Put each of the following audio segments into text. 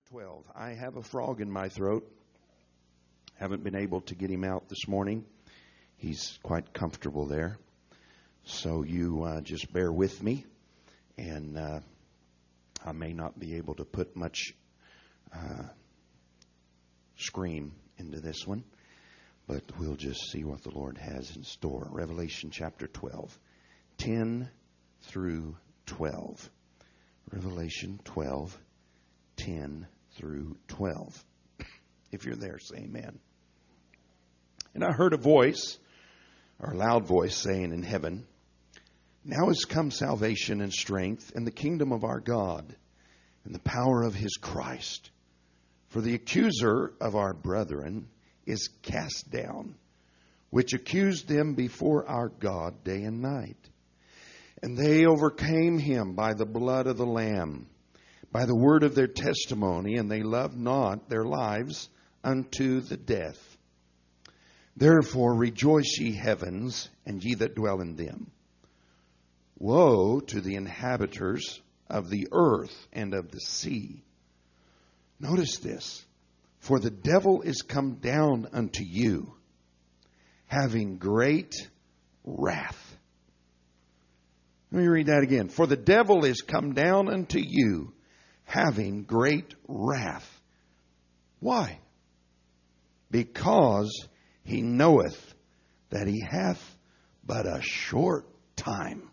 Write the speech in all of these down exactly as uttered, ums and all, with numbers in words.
twelve. I have a frog in my throat. Haven't been able to get him out this morning. He's quite comfortable there. So you uh, just bear with me. And uh, I may not be able to put much uh, scream into this one. But we'll just see what the Lord has in store. Revelation chapter twelve. ten through twelve. Revelation twelve. ten through twelve. If you're there, say amen. And I heard a voice, or a loud voice, saying in heaven, "Now is come salvation and strength and the kingdom of our God and the power of his Christ. For the accuser of our brethren is cast down, which accused them before our God day and night. And they overcame him by the blood of the Lamb, by the word of their testimony, and they loved not their lives unto the death. Therefore rejoice, ye heavens, and ye that dwell in them. Woe to the inhabitants of the earth and of the sea." Notice this. "For the devil is come down unto you, having great wrath." Let me read that again. "For the devil is come down unto you, having great wrath." Why? "Because he knoweth that he hath but a short time."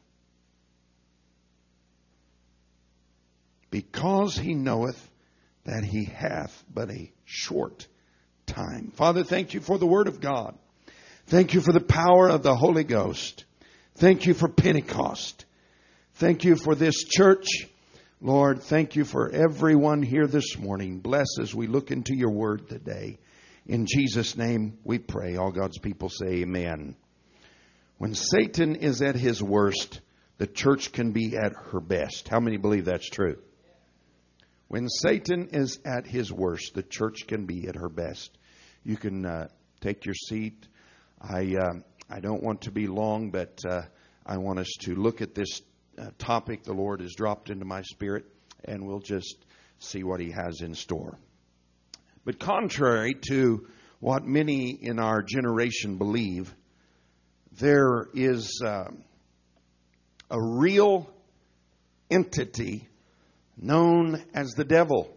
Because he knoweth that he hath but a short time. Father, thank you for the Word of God. Thank you for the power of the Holy Ghost. Thank you for Pentecost. Thank you for this church. Lord, thank you for everyone here this morning. Bless as we look into your Word today. In Jesus' name we pray. All God's people say amen. When Satan is at his worst, the church can be at her best. How many believe that's true? When Satan is at his worst, the church can be at her best. You can uh, take your seat. I uh, I don't want to be long, but uh, I want us to look at this uh, topic the Lord has dropped into my spirit, and we'll just see what he has in store. But contrary to what many in our generation believe, there is uh, a real entity known as the devil.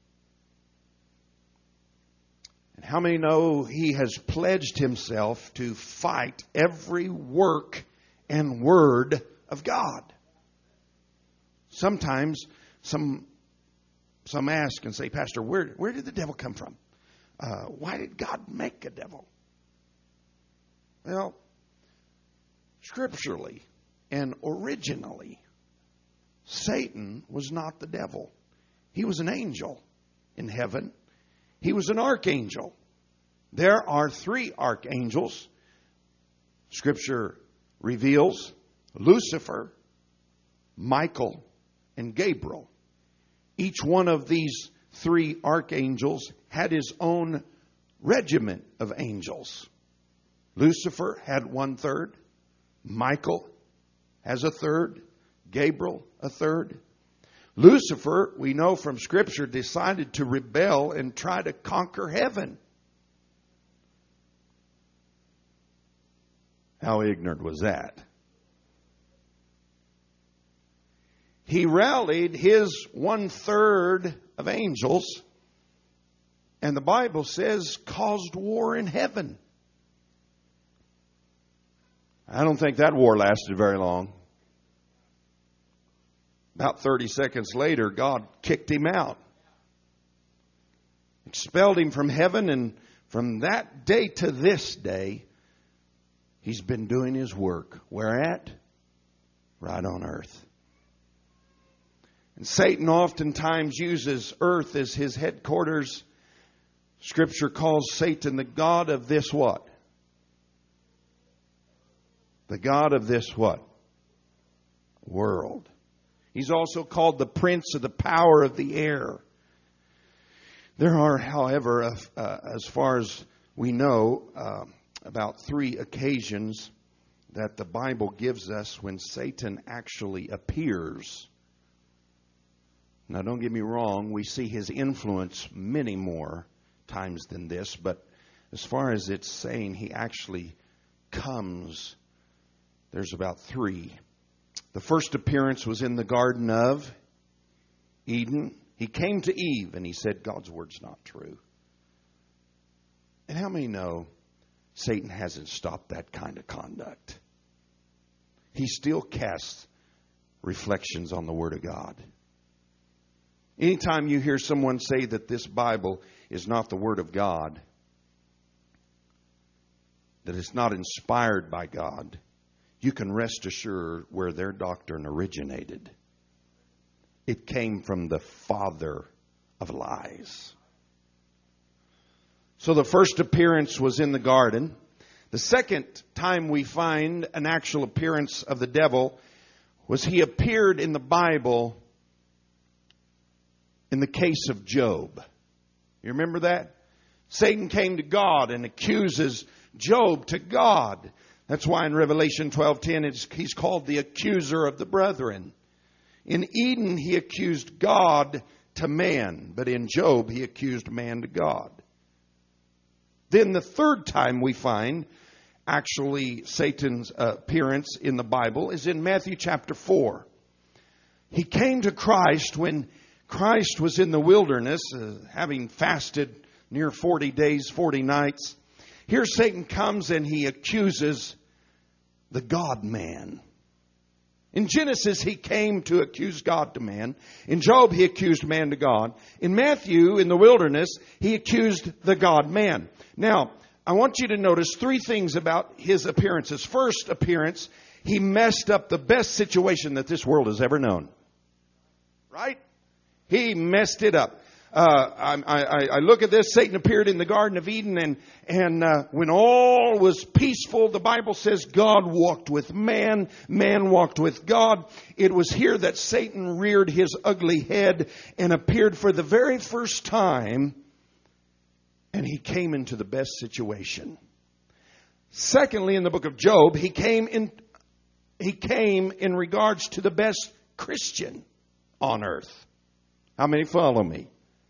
And how many know he has pledged himself to fight every work and word of God? Sometimes some some ask and say, "Pastor, where, where did the devil come from? Uh, why did God make a devil?" Well, scripturally and originally, Satan was not the devil. He was an angel in heaven. He was an archangel. There are three archangels. Scripture reveals Lucifer, Michael, and Gabriel. Each one of these three archangels had his own regiment of angels. Lucifer had one third. Michael has a third. Gabriel, a third. Lucifer, we know from Scripture, decided to rebel and try to conquer heaven. How ignorant was that? He rallied his one third of angels, and the Bible says caused war in heaven. I don't think that war lasted very long. About thirty seconds later, God kicked him out. Expelled him from heaven, and from that day to this day, he's been doing his work. Where at? Right on earth. And Satan oftentimes uses earth as his headquarters. Scripture calls Satan the god of this what? The god of this what? World. He's also called the prince of the power of the air. There are, however, uh, uh, as far as we know, uh, about three occasions that the Bible gives us when Satan actually appears Now, don't get me wrong, we see his influence many more times than this, but as far as it's saying he actually comes, there's about three. The first appearance was in the Garden of Eden. He came to Eve and he said, God's word's not true. And how many know Satan hasn't stopped that kind of conduct? He still casts reflections on the Word of God. Anytime you hear someone say that this Bible is not the Word of God, that it's not inspired by God, you can rest assured where their doctrine originated. It came from the father of lies. So the first appearance was in the garden. The second time we find an actual appearance of the devil was he appeared in the Bible in the case of Job. You remember that? Satan came to God and accuses Job to God. That's why in Revelation twelve ten he's called the accuser of the brethren. In Eden he accused God to man, but in Job he accused man to God. Then the third time we find actually Satan's appearance in the Bible is in Matthew chapter four. He came to Christ when Christ was in the wilderness, uh, having fasted near forty days, forty nights. Here Satan comes and he accuses the God-man. In Genesis, he came to accuse God to man. In Job, he accused man to God. In Matthew, in the wilderness, he accused the God-man. Now, I want you to notice three things about his appearances. First appearance, he messed up the best situation that this world has ever known. Right? He messed it up. Uh, I, I, I look at this. Satan appeared in the Garden of Eden, and and uh, when all was peaceful, the Bible says God walked with man, man walked with God. It was here that Satan reared his ugly head and appeared for the very first time, and he came into the best situation. Secondly, in the book of Job, he came in. He came in regards to the best Christian on earth. How many follow me?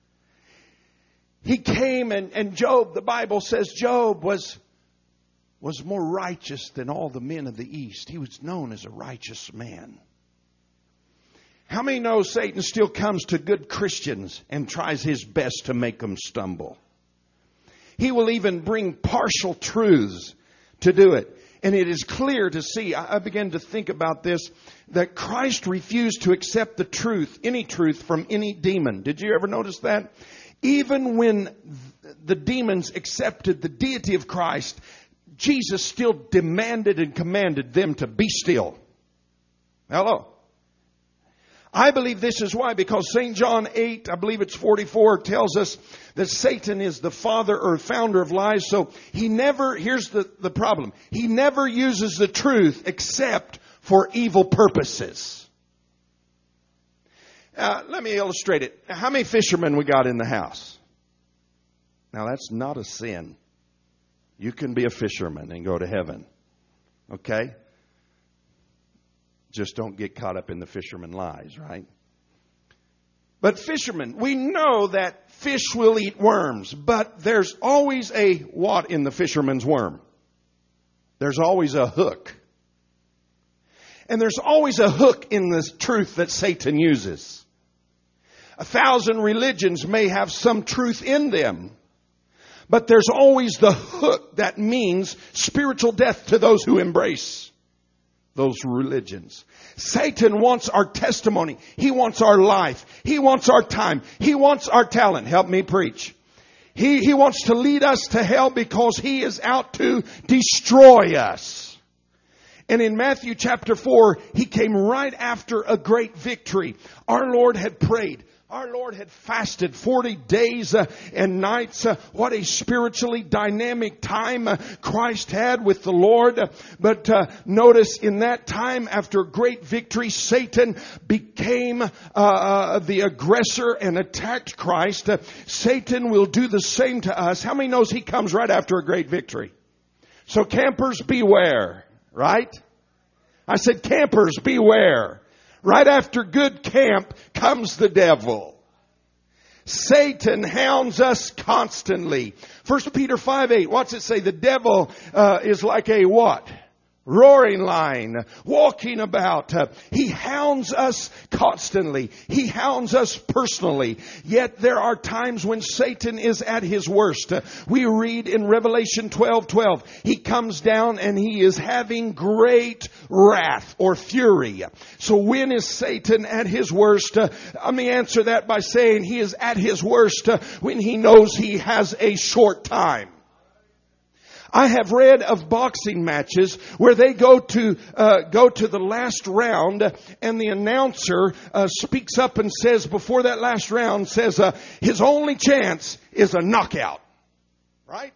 He came and, and Job, the Bible says Job was, was more righteous than all the men of the East. He was known as a righteous man. How many know Satan still comes to good Christians and tries his best to make them stumble? He will even bring partial truths to do it. And it is clear to see, I began to think about this, that Christ refused to accept the truth, any truth, from any demon. Did you ever notice that? Even when the demons accepted the deity of Christ, Jesus still demanded and commanded them to be still. Hello. I believe this is why, because Saint John eight, I believe it's forty-four, tells us that Satan is the father or founder of lies. So he never, here's the, the problem. He never uses the truth except for evil purposes. Uh, let me illustrate it. How many fishermen we got in the house? Now that's not a sin. You can be a fisherman and go to heaven. Okay? Just don't get caught up in the fisherman lies, right? But fishermen, we know that fish will eat worms, but there's always a what in the fisherman's worm? There's always a hook. And there's always a hook in the truth that Satan uses. A thousand religions may have some truth in them, but there's always the hook that means spiritual death to those who embrace those religions. Satan wants our testimony. He wants our life. He wants our time. He wants our talent. Help me preach. He, he wants to lead us to hell because he is out to destroy us. And in Matthew chapter four, he came right after a great victory. Our Lord had prayed. Our Lord had fasted forty days uh, and nights. Uh, what a spiritually dynamic time uh, Christ had with the Lord. Uh, but uh, notice in that time, after great victory, Satan became uh, uh, the aggressor and attacked Christ. Uh, Satan will do the same to us. How many knows he comes right after a great victory? So campers, beware, right? I said campers, beware. Right after good camp comes the devil. Satan hounds us constantly. First Peter five eight. What's it say? The devil uh, is like a what? Roaring lion, walking about. Uh, he hounds us constantly. He hounds us personally. Yet there are times when Satan is at his worst. Uh, we read in Revelation twelve twelve, he comes down and he is having great wrath or fury. So when is Satan at his worst? Uh, let me answer that by saying he is at his worst uh, when he knows he has a short time. I have read of boxing matches where they go to uh, go to the last round, and the announcer uh, speaks up and says before that last round says uh, his only chance is a knockout. Right?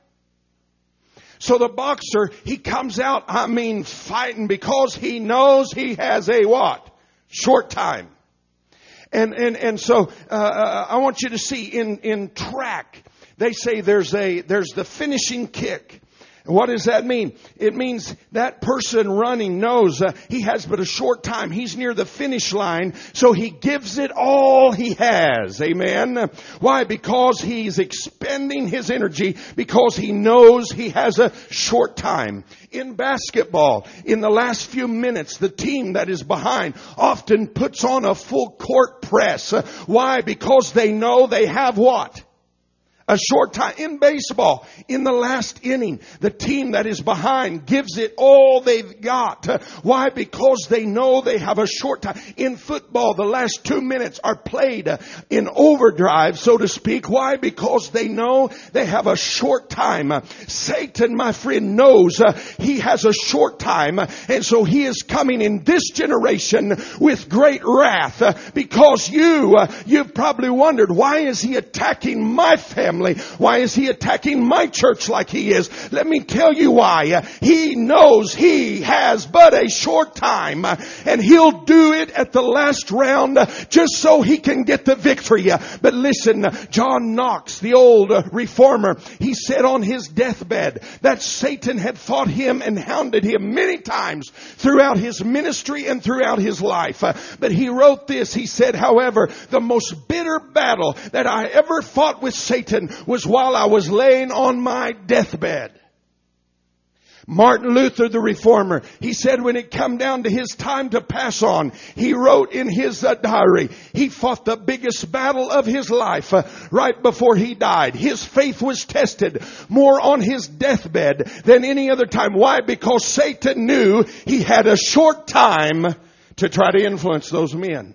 So the boxer, he comes out, I mean, fighting because he knows he has a what? Short time. And and and so uh, I want you to see in in track, they say there's a there's the finishing kick. What does that mean? It means that person running knows uh, he has but a short time. He's near the finish line, so he gives it all he has. Amen. Why? Because he's expending his energy, because he knows he has a short time. In basketball, in the last few minutes, the team that is behind often puts on a full court press. Uh, why? Because they know they have what? A short time. In baseball, in the last inning, the team that is behind gives it all they've got. Why? Because they know they have a short time. In football, the last two minutes are played in overdrive, so to speak. Why? Because they know they have a short time. Satan, my friend, knows he has a short time, and so he is coming in this generation with great wrath, because you, you've probably wondered, why is he attacking my family? Why is he attacking my church like he is? Let me tell you why. He knows he has but a short time, and he'll do it at the last round just so he can get the victory. But listen, John Knox, the old reformer, he said on his deathbed that Satan had fought him and hounded him many times throughout his ministry and throughout his life. But he wrote this. He said, however, the most bitter battle that I ever fought with Satan was while I was laying on my deathbed. Martin Luther, the reformer, he said when it come down to his time to pass on, he wrote in his uh, diary, he fought the biggest battle of his life uh, right before he died. His faith was tested more on his deathbed than any other time. Why? Because Satan knew he had a short time to try to influence those men.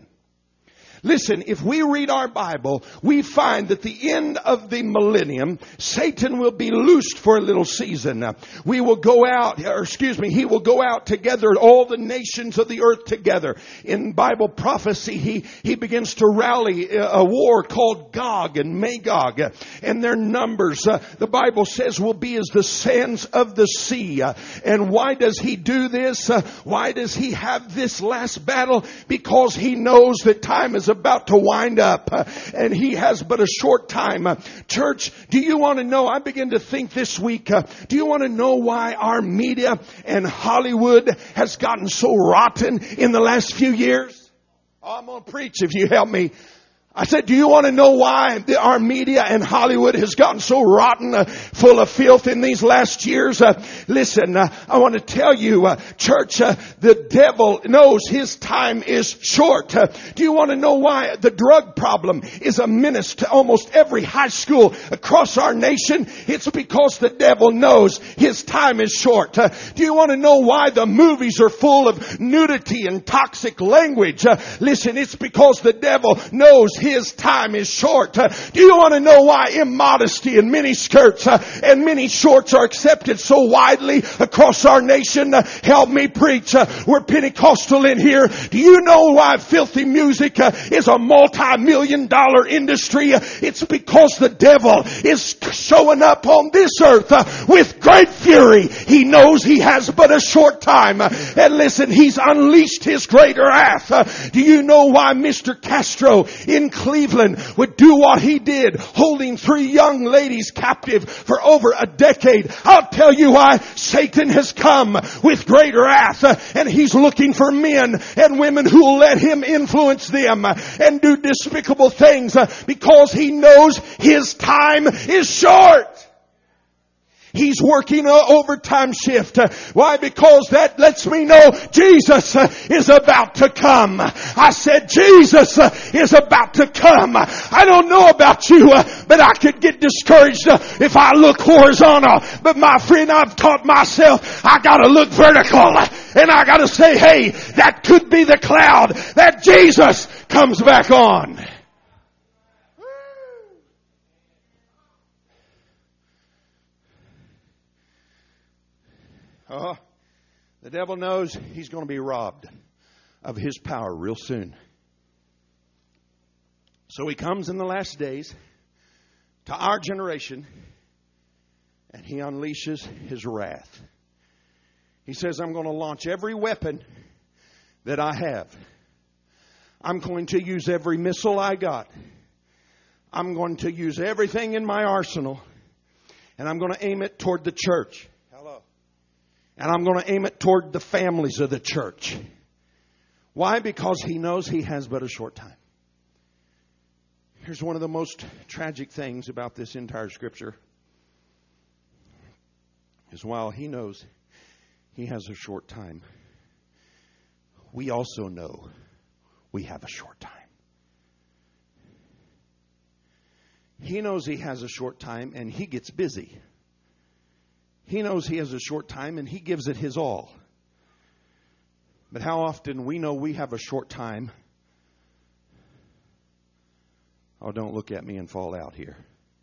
Listen, if we read our Bible, we find that the end of the millennium, Satan will be loosed for a little season. We will go out, or excuse me, he will go out together, all the nations of the earth together. In Bible prophecy, he, he begins to rally a war called Gog and Magog. And their numbers, uh, the Bible says, will be as the sands of the sea. Uh, and why does he do this? Uh, why does he have this last battle? Because he knows that time is about to wind up, uh, and he has but a short time. Uh, church, do you want to know? I begin to think this week, uh, do you want to know why our media and Hollywood has gotten so rotten in the last few years? Oh, I'm going to preach if you help me. I said, do you want to know why the, our media and Hollywood has gotten so rotten, uh, full of filth in these last years? Uh, listen, uh, I want to tell you, uh, church, uh, the devil knows his time is short. Uh, do you want to know why the drug problem is a menace to almost every high school across our nation? It's because the devil knows his time is short. Uh, do you want to know why the movies are full of nudity and toxic language? Uh, listen, it's because the devil knows his time is short. Uh, do you want to know why immodesty and mini skirts uh, and mini shorts are accepted so widely across our nation? Uh, help me preach. Uh, we're Pentecostal in here. Do you know why filthy music uh, is a multi-million dollar industry? Uh, it's because the devil is showing up on this earth uh, with great fury. He knows he has but a short time. Uh, and listen, he's unleashed his greater wrath. Uh, do you know why Mister Castro in Cleveland would do what he did, holding three young ladies captive for over a decade. I'll tell you why. Satan has come with great wrath, and he's looking for men and women who will let him influence them and do despicable things, because he knows his time is short. He's working an overtime shift. Why? Because that lets me know Jesus is about to come. I said Jesus is about to come. I don't know about you, but I could get discouraged if I look horizontal. But my friend, I've taught myself I gotta look vertical. And I gotta say, hey, that could be the cloud that Jesus comes back on. Oh, the devil knows he's going to be robbed of his power real soon. So he comes in the last days to our generation, and he unleashes his wrath. He says, I'm going to launch every weapon that I have. I'm going to use every missile I got. I'm going to use everything in my arsenal, and I'm going to aim it toward the church. And I'm going to aim it toward the families of the church. Why? Because he knows he has but a short time. Here's one of the most tragic things about this entire scripture. Is while he knows he has a short time, we also know we have a short time. He knows he has a short time, and he gets busy. He knows he has a short time, and he gives it his all. But how often we know we have a short time? Oh, don't look at me and fall out here.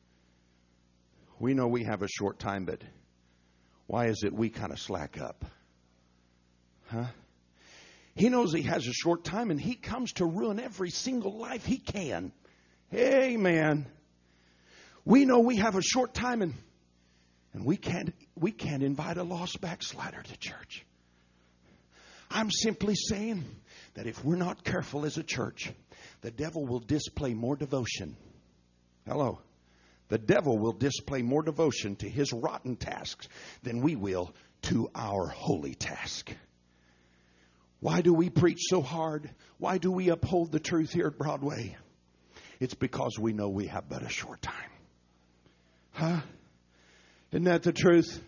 We know we have a short time, but why is it we kind of slack up? Huh? He knows he has a short time, and he comes to ruin every single life he can. Amen. We know we have a short time, and And we can't, we can't invite a lost backslider to church. I'm simply saying that if we're not careful as a church, the devil will display more devotion. Hello. The devil will display more devotion to his rotten tasks than we will to our holy task. Why do we preach so hard? Why do we uphold the truth here at Broadway? It's because we know we have but a short time. Huh? Isn't that the truth?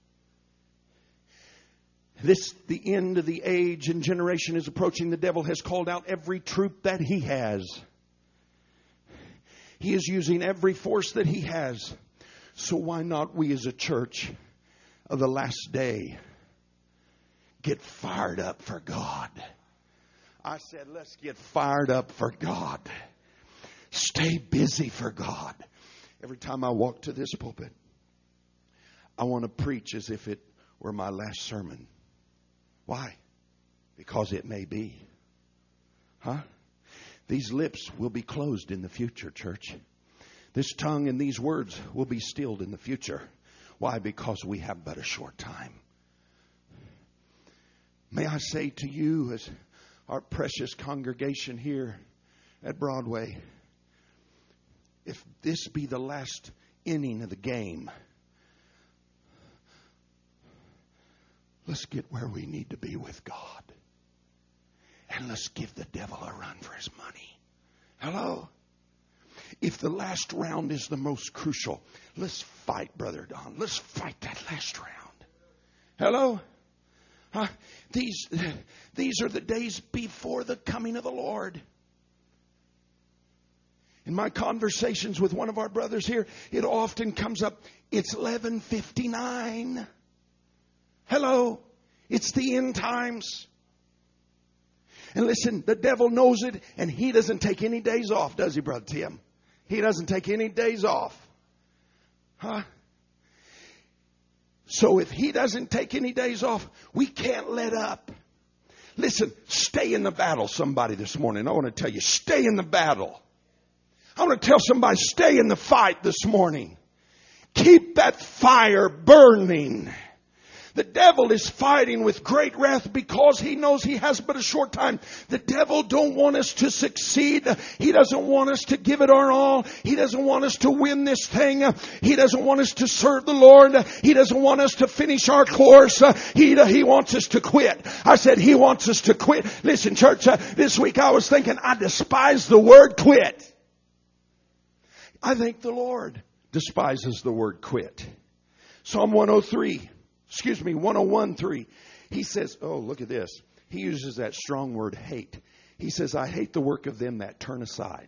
This, the end of the age and generation is approaching. The devil has called out every troop that he has. He is using every force that he has. So why not we as a church of the last day get fired up for God? I said, let's get fired up for God. Stay busy for God. Every time I walk to this pulpit, I want to preach as if it were my last sermon. Why? Because it may be. Huh? These lips will be closed in the future, church. This tongue and these words will be stilled in the future. Why? Because we have but a short time. May I say to you, as our precious congregation here at Broadway, if this be the last inning of the game, let's get where we need to be with God. And let's give the devil a run for his money. Hello? If the last round is the most crucial, let's fight, Brother Don. Let's fight that last round. Hello? Huh? These, these are the days before the coming of the Lord. In my conversations with one of our brothers here, it often comes up, it's eleven fifty-nine. Hello, it's the end times. And listen, the devil knows it, and he doesn't take any days off, does he, Brother Tim? He doesn't take any days off. Huh? So if he doesn't take any days off, we can't let up. Listen, stay in the battle, somebody, this morning. I want to tell you, stay in the battle. I want to tell somebody, stay in the fight this morning. Keep that fire burning. The devil is fighting with great wrath because he knows he has but a short time. The devil don't want us to succeed. He doesn't want us to give it our all. He doesn't want us to win this thing. He doesn't want us to serve the Lord. He doesn't want us to finish our course. He, he wants us to quit. I said he wants us to quit. Listen, church, uh, this week I was thinking I despise the word quit. I think the Lord despises the word quit. Psalm one oh three, excuse me, one oh one three. He says, oh, look at this. He uses that strong word hate. He says, I hate the work of them that turn aside.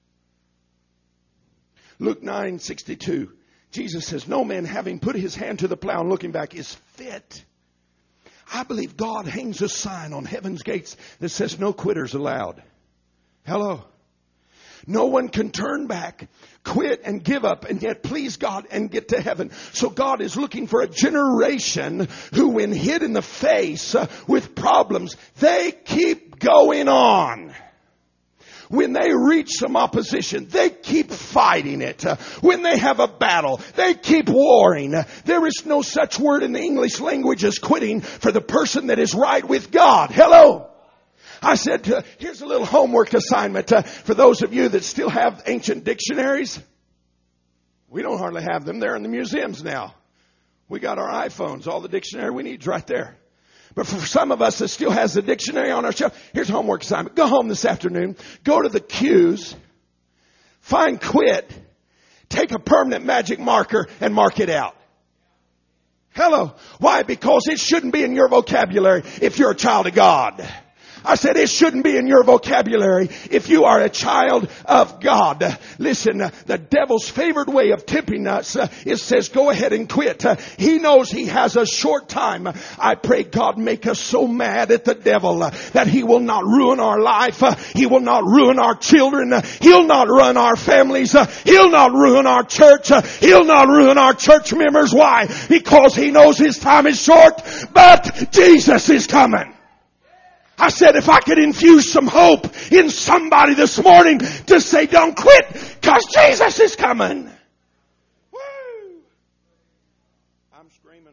Luke nine sixty-two. Jesus says, no man having put his hand to the plow and looking back is fit. I believe God hangs a sign on heaven's gates that says no quitters allowed. Hello. No one can turn back, quit and give up and yet please God and get to heaven. So God is looking for a generation who, when hit in the face with problems, they keep going on. When they reach some opposition, they keep fighting it. When they have a battle, they keep warring. There is no such word in the English language as quitting for the person that is right with God. Hello. I said, uh, here's a little homework assignment uh, for those of you that still have ancient dictionaries. We don't hardly have them. They're in the museums now. We got our iPhones. All the dictionary we need is right there. But for some of us that still has the dictionary on our shelf, here's a homework assignment. Go home this afternoon. Go to the Q's. Find quit. Take a permanent magic marker and mark it out. Hello. Why? Because it shouldn't be in your vocabulary if you're a child of God. I said it shouldn't be in your vocabulary if you are a child of God. Listen, the devil's favorite way of tempting us uh, is says, go ahead and quit. Uh, he knows he has a short time. I pray God make us so mad at the devil uh, that he will not ruin our life. Uh, he will not ruin our children. Uh, he'll not ruin our families. Uh, he'll not ruin our church. Uh, he'll not ruin our church members. Why? Because he knows his time is short, but Jesus is coming. I said if I could infuse some hope in somebody this morning to say don't quit because Jesus is coming. Woo! I'm screaming,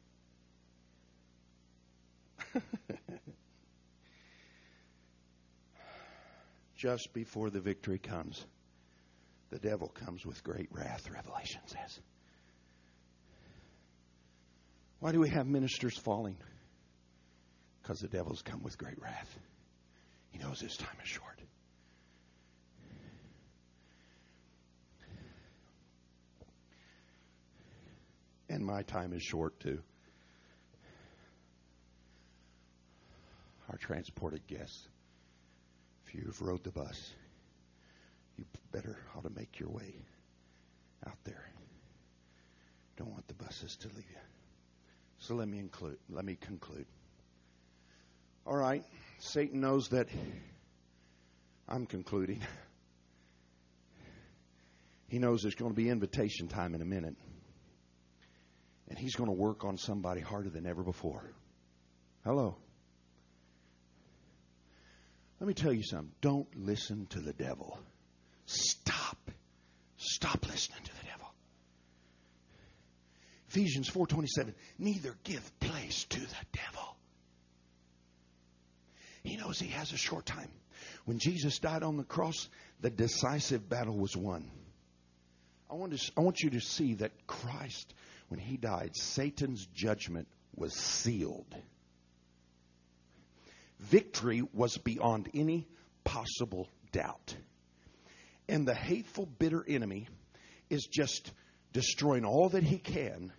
aren't I? Just before the victory comes, the devil comes with great wrath, Revelation says. Why do we have ministers falling? Because the devil's come with great wrath. He knows his time is short. And my time is short too. Our transported guests, if you've rode the bus, you better ought to make your way out there. Don't want the buses to leave you. So let me include, let me conclude. All right, Satan knows that I'm concluding. He knows there's going to be invitation time in a minute. And he's going to work on somebody harder than ever before. Hello. Let me tell you something. Don't listen to the devil. Stop. Stop listening to the devil. Ephesians four twenty-seven. Neither give place to the devil. He knows he has a short time. When Jesus died on the cross, the decisive battle was won. I want, to, I want you to see that Christ, when he died, Satan's judgment was sealed. Victory was beyond any possible doubt. And the hateful, bitter enemy is just destroying all that he can,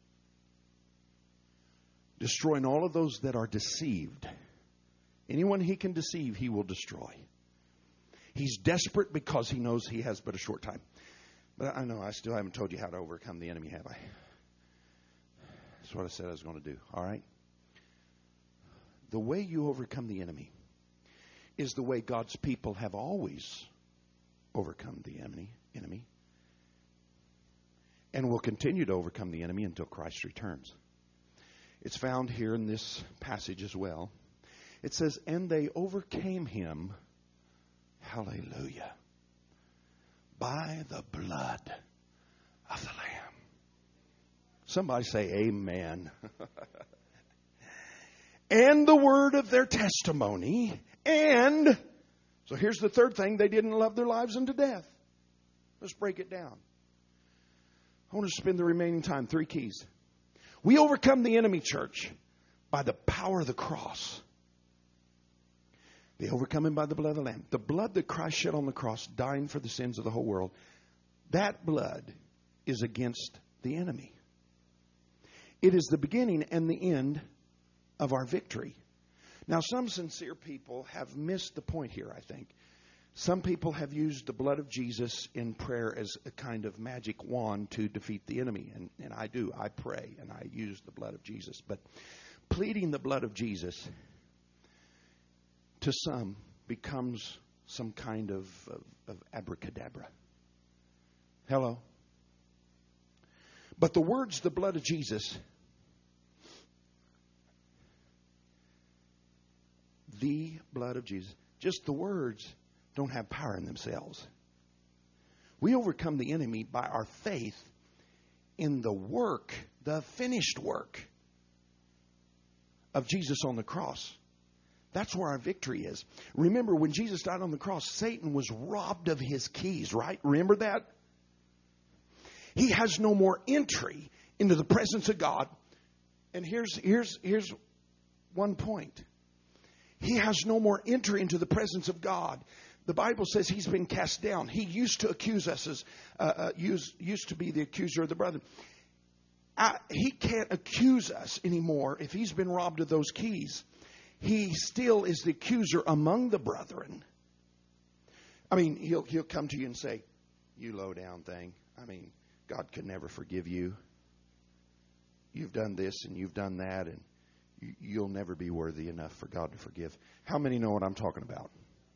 destroying all of those that are deceived. Anyone he can deceive, he will destroy. He's desperate because he knows he has but a short time. But I know I still haven't told you how to overcome the enemy, have I? That's what I said I was going to do. All right? The way you overcome the enemy is the way God's people have always overcome the enemy, enemy, and will continue to overcome the enemy until Christ returns. It's found here in this passage as well. It says, and they overcame him, hallelujah, by the blood of the Lamb. Somebody say amen. And the word of their testimony. And, so here's the third thing, they didn't love their lives unto death. Let's break it down. I want to spend the remaining time. Three keys. We overcome the enemy, church, by the power of the cross. They overcome him by the blood of the Lamb. The blood that Christ shed on the cross, dying for the sins of the whole world, that blood is against the enemy. It is the beginning and the end of our victory. Now, some sincere people have missed the point here, I think. Some people have used the blood of Jesus in prayer as a kind of magic wand to defeat the enemy. And, and I do. I pray and I use the blood of Jesus. But pleading the blood of Jesus to some becomes some kind of, of, of abracadabra. Hello? But the words, the blood of Jesus, the blood of Jesus, just the words don't have power in themselves. We overcome the enemy by our faith in the work, the finished work of Jesus on the cross. That's where our victory is. Remember, when Jesus died on the cross, Satan was robbed of his keys, right? Remember that? He has no more entry into the presence of God. And here's, here's, here's one point. He has no more entry into the presence of God. The Bible says he's been cast down. He used to accuse us as, uh, uh, used, used to be the accuser of the brethren. I, he can't accuse us anymore if he's been robbed of those keys. He still is the accuser among the brethren. I mean, he'll, he'll come to you and say, you low down thing. I mean, God could never forgive you. You've done this and you've done that, and you, you'll never be worthy enough for God to forgive. How many know what I'm talking about?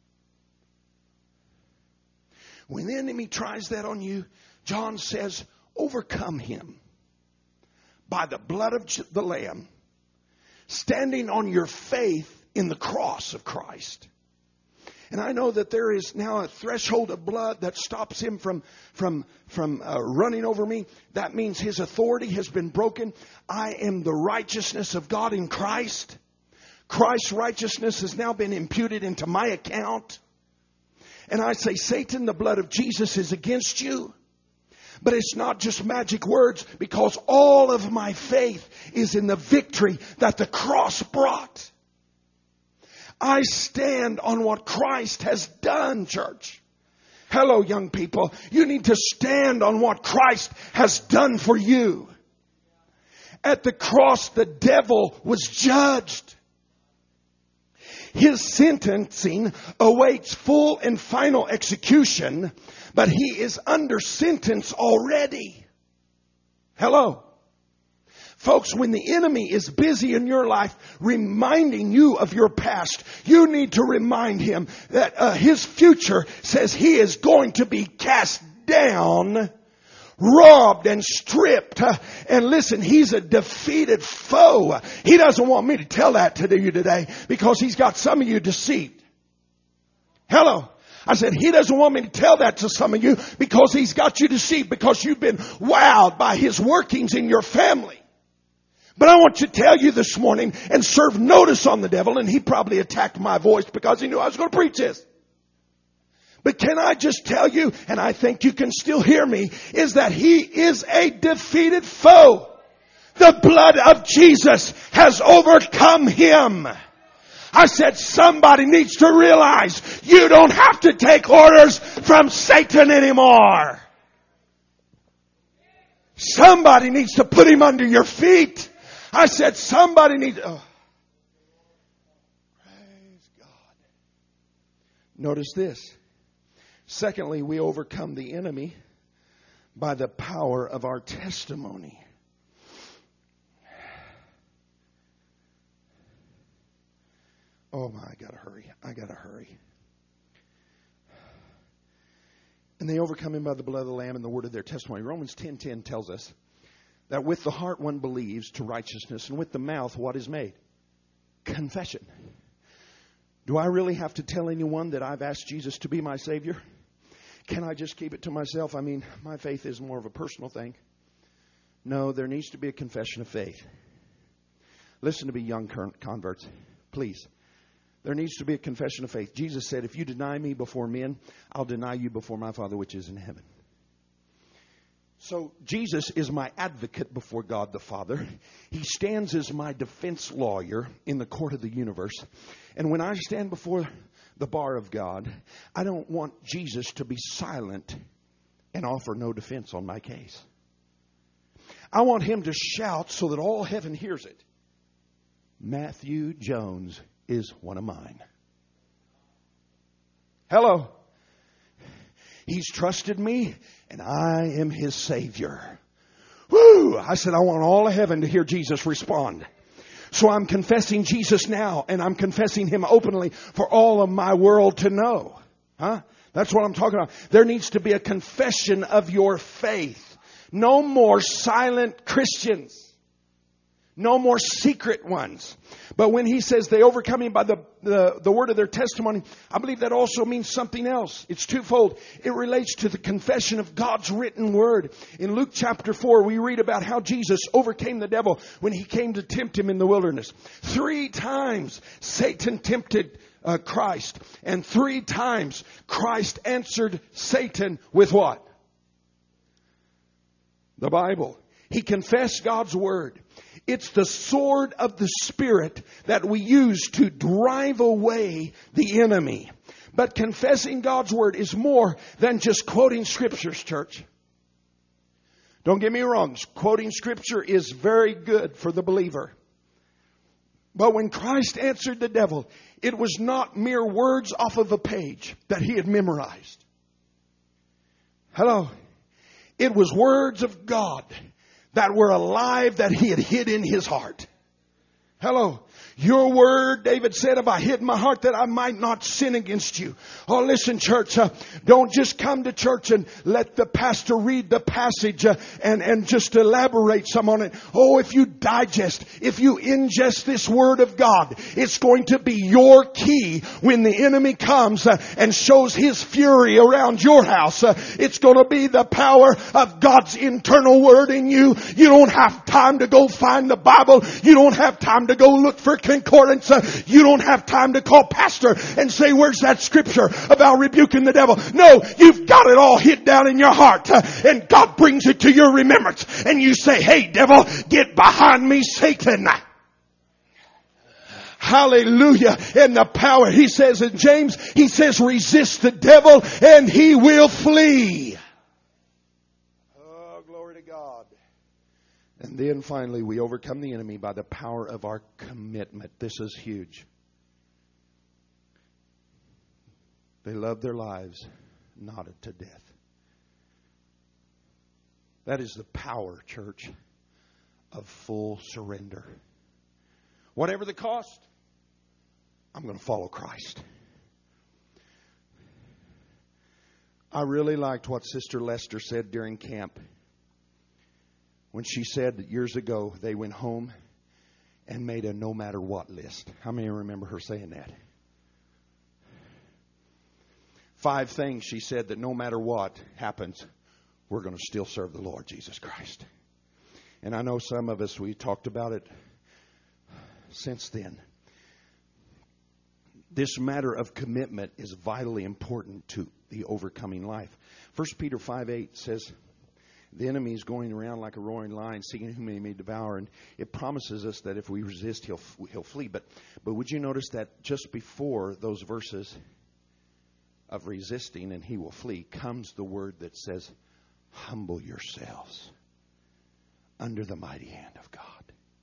When the enemy tries that on you, John says, overcome him by the blood of the Lamb, standing on your faith in the cross of Christ. And I know that there is now a threshold of blood that stops him from, from, from uh, running over me. That means his authority has been broken. I am the righteousness of God in Christ. Christ's righteousness has now been imputed into my account. And I say, Satan, the blood of Jesus is against you. But it's not just magic words, because all of my faith is in the victory that the cross brought. I stand on what Christ has done, church. Hello, young people. You need to stand on what Christ has done for you. At the cross, the devil was judged. His sentencing awaits full and final execution, but he is under sentence already. Hello. Folks, when the enemy is busy in your life reminding you of your past, you need to remind him that uh, his future says he is going to be cast down, robbed and stripped. Uh, and listen, he's a defeated foe. He doesn't want me to tell that to you today because he's got some of you deceived. Hello. I said, he doesn't want me to tell that to some of you because he's got you deceived, because you've been wowed by his workings in your family. But I want to tell you this morning and serve notice on the devil, and he probably attacked my voice because he knew I was going to preach this. But can I just tell you, and I think you can still hear me, is that he is a defeated foe. The blood of Jesus has overcome him. I said somebody needs to realize you don't have to take orders from Satan anymore. Somebody needs to put him under your feet. I said somebody needs... Oh. Praise God. Notice this. Secondly, we overcome the enemy by the power of our testimony. Oh my, I gotta hurry. I gotta hurry. And they overcome him by the blood of the Lamb and the word of their testimony. Romans ten ten tells us that with the heart one believes to righteousness, and with the mouth what is made? Confession. Do I really have to tell anyone that I've asked Jesus to be my Savior? Can I just keep it to myself? I mean, my faith is more of a personal thing. No, there needs to be a confession of faith. Listen to me, young converts, please. There needs to be a confession of faith. Jesus said, if you deny me before men, I'll deny you before my Father which is in heaven. So Jesus is my advocate before God the Father. He stands as my defense lawyer in the court of the universe. And when I stand before the bar of God, I don't want Jesus to be silent and offer no defense on my case. I want him to shout so that all heaven hears it. Matthew Jones is one of mine. Hello. He's trusted me, and I am his Savior. Woo! I said, I want all of heaven to hear Jesus respond. So I'm confessing Jesus now, and I'm confessing him openly for all of my world to know. Huh? That's what I'm talking about. There needs to be a confession of your faith. No more silent Christians. No more secret ones. But when he says they overcome him by the, the, the word of their testimony, I believe that also means something else. It's twofold. It relates to the confession of God's written word. In Luke chapter four, we read about how Jesus overcame the devil when he came to tempt him in the wilderness. Three times Satan tempted uh, Christ. And three times Christ answered Satan with what? The Bible. He confessed God's word. It's the sword of the Spirit that we use to drive away the enemy. But confessing God's word is more than just quoting scriptures, church. Don't get me wrong. Quoting scripture is very good for the believer. But when Christ answered the devil, it was not mere words off of a page that he had memorized. Hello. It was words of God that were alive, that he had hid in his heart. Hello. Your word, David said, have I hid in my heart that I might not sin against you. Oh, listen, church, uh, don't just come to church and let the pastor read the passage uh, and, and just elaborate some on it. Oh, if you digest, if you ingest this word of God, it's going to be your key when the enemy comes uh, and shows his fury around your house. Uh, it's going to be the power of God's internal word in you. You don't have time to go find the Bible. You don't have time to go look for concordance. Uh, you don't have time to call pastor and say, where's that scripture about rebuking the devil? No, you've got it all hid down in your heart. Uh, and God brings it to your remembrance. And you say, hey, devil, get behind me, Satan. Hallelujah. And the power, he says in James, he says, resist the devil and he will flee. Oh, glory to God. And then finally, we overcome the enemy by the power of our commitment. This is huge. They love their lives not to death. That is the power, church, of full surrender. Whatever the cost, I'm going to follow Christ. I really liked what Sister Lester said during camp. When she said that years ago they went home and made a no matter what list. How many remember her saying that? Five things she said that no matter what happens, we're going to still serve the Lord Jesus Christ. And I know some of us, we talked about it since then. This matter of commitment is vitally important to the overcoming life. First Peter five eight says, the enemy is going around like a roaring lion, seeking whom he may devour. And it promises us that if we resist, he'll he'll flee. But but would you notice that just before those verses of resisting and he will flee comes the word that says, humble yourselves under the mighty hand of God.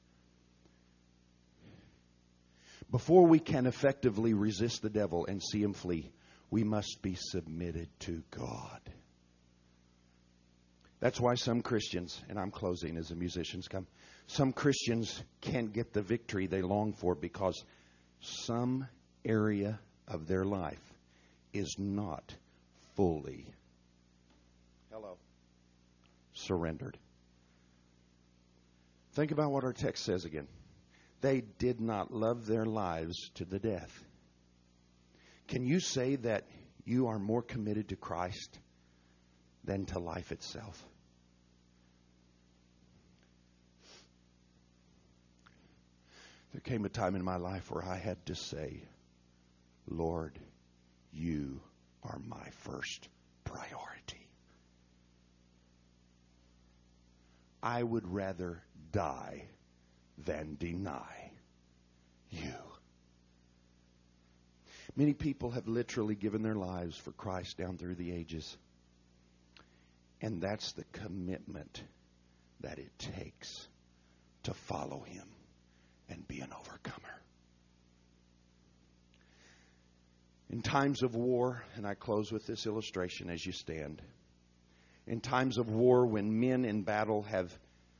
Before we can effectively resist the devil and see him flee, we must be submitted to God. That's why some Christians, and I'm closing as the musicians come, some Christians can't get the victory they long for because some area of their life is not fully, hello, surrendered. Think about what our text says again. They did not love their lives to the death. Can you say that you are more committed to Christ than to life itself? came a time in my life where I had to say, Lord, you are my first priority. I would rather die than deny you. Many people have literally given their lives for Christ down through the ages. And that's the commitment that it takes to follow Him and be an overcomer. In times of war, and I close with this illustration as you stand. In times of war, when men in battle have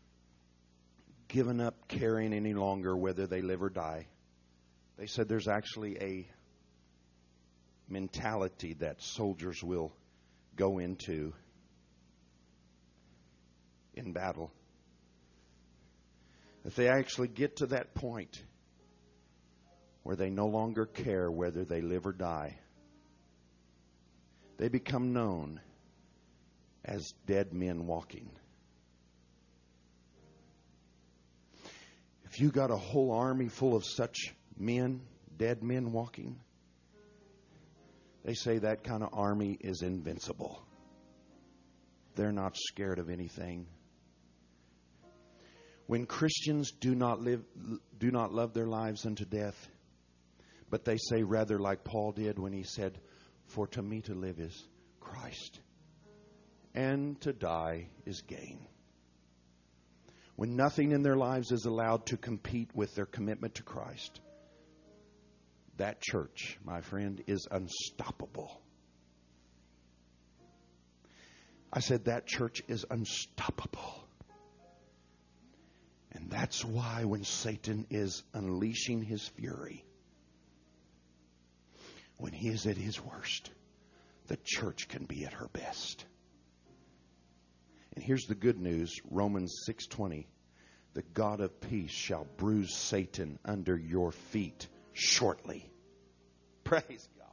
given up caring any longer whether they live or die, they said there's actually a mentality that soldiers will go into in battle. If they actually get to that point where they no longer care whether they live or die, they become known as dead men walking. If you got a whole army full of such men, dead men walking, they say that kind of army is invincible. They're not scared of anything. When Christians do not live, do not love their lives unto death, but they say rather like Paul did when he said, for to me to live is Christ, and to die is gain. When nothing in their lives is allowed to compete with their commitment to Christ, that church, my friend, is unstoppable. I said that church is unstoppable. And that's why when Satan is unleashing his fury, when he is at his worst, the church can be at her best. And here's the good news, Romans six twenty. The God of peace shall bruise Satan under your feet shortly. Praise God.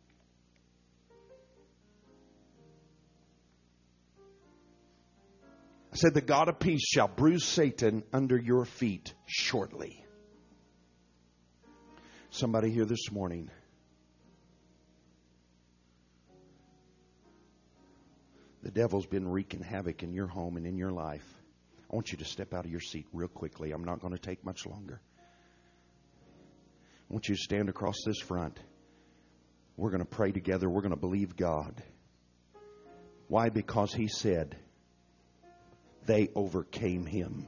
I said, the God of peace shall bruise Satan under your feet shortly. Somebody here this morning, the devil's been wreaking havoc in your home and in your life. I want you to step out of your seat real quickly. I'm not going to take much longer. I want you to stand across this front. We're going to pray together. We're going to believe God. Why? Because He said they overcame Him.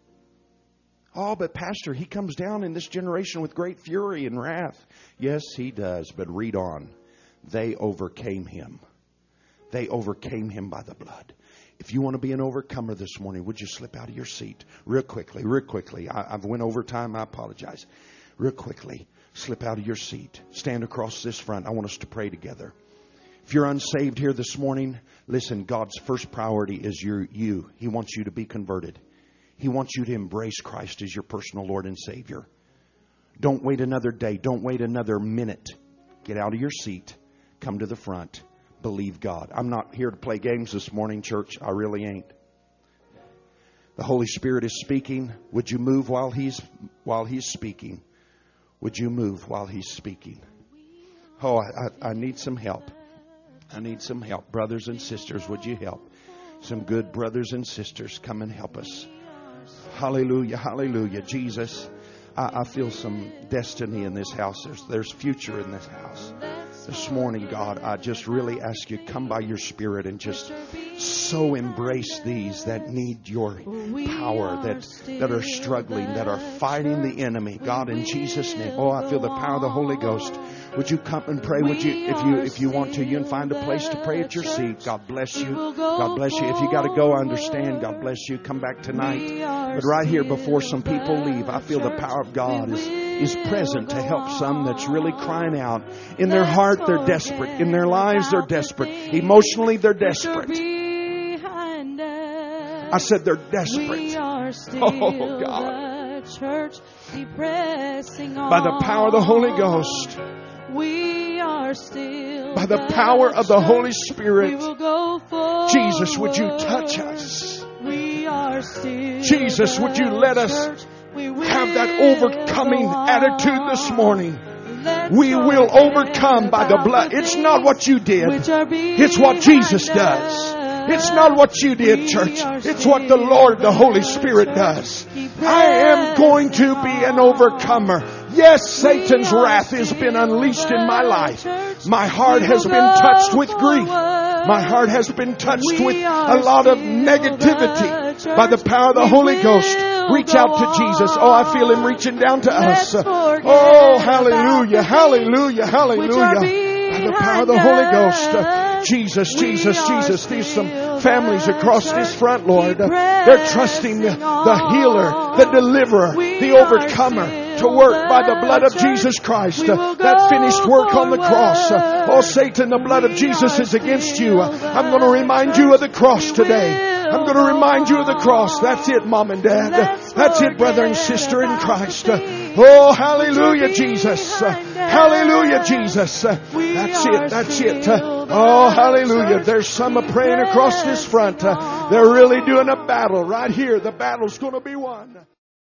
Oh, but Pastor, He comes down in this generation with great fury and wrath. Yes, He does. But read on. They overcame Him. They overcame Him by the blood. If you want to be an overcomer this morning, would you slip out of your seat real quickly, real quickly. I, I've went over time. I apologize. Real quickly, slip out of your seat. Stand across this front. I want us to pray together. If you're unsaved here this morning, listen, God's first priority is your, you. He wants you to be converted. He wants you to embrace Christ as your personal Lord and Savior. Don't wait another day. Don't wait another minute. Get out of your seat. Come to the front. Believe God. I'm not here to play games this morning, church. I really ain't. The Holy Spirit is speaking. Would you move while He's while He's speaking? Would you move while He's speaking? Oh, I, I, I need some help. I need some help. Brothers and sisters, would you help? Some good brothers and sisters, come and help us. Hallelujah, hallelujah. Jesus, I, I feel some destiny in this house. There's, there's future in this house. This morning, God, I just really ask you, come by your Spirit and just so embrace these that need your power, that, that are struggling, that are fighting the enemy. God, in Jesus' name. Oh, I feel the power of the Holy Ghost. Would you come and pray? Would you, if you, if you want to, you can find a place to pray at your seat. God bless you. God bless you. If you got to go, I understand. God bless you. Come back tonight. But right here, before some people leave, I feel the power of God is, is present to help some that's really crying out. In their heart, they're desperate. In their lives, they're desperate. Emotionally, they're desperate. I said they're desperate. Oh, God. By the power of the Holy Ghost. We are still by the power of the Holy Spirit. Jesus, would you touch us? We are still Jesus, would you let us have that overcoming attitude this morning. We will overcome by the blood. It's not what you did. It's what Jesus does. It's not what you did, church. It's what the Lord, the Holy Spirit does. I am going to be an overcomer. Yes, Satan's wrath has been unleashed in my life. My heart has been touched with grief. My heart has been touched with a lot of negativity. By the power of the Holy Ghost, reach out to Jesus. Oh, I feel Him reaching down to us. Oh, hallelujah, hallelujah, hallelujah. By the power of the Holy Ghost, Jesus, Jesus, Jesus. There's some families across this front, Lord. They're trusting the healer, the deliverer, the overcomer to work by the blood of Jesus Christ. That finished work on the cross. Oh, Satan, the blood of Jesus is against you. I'm going to remind you of the cross today. I'm going to remind you of the cross. That's it, Mom and Dad. That's it, brother and sister in Christ. Oh, hallelujah, Jesus. Hallelujah, Jesus. That's it. That's it. Oh, hallelujah. There's some praying across this front. They're really doing a battle right here. The battle's going to be won.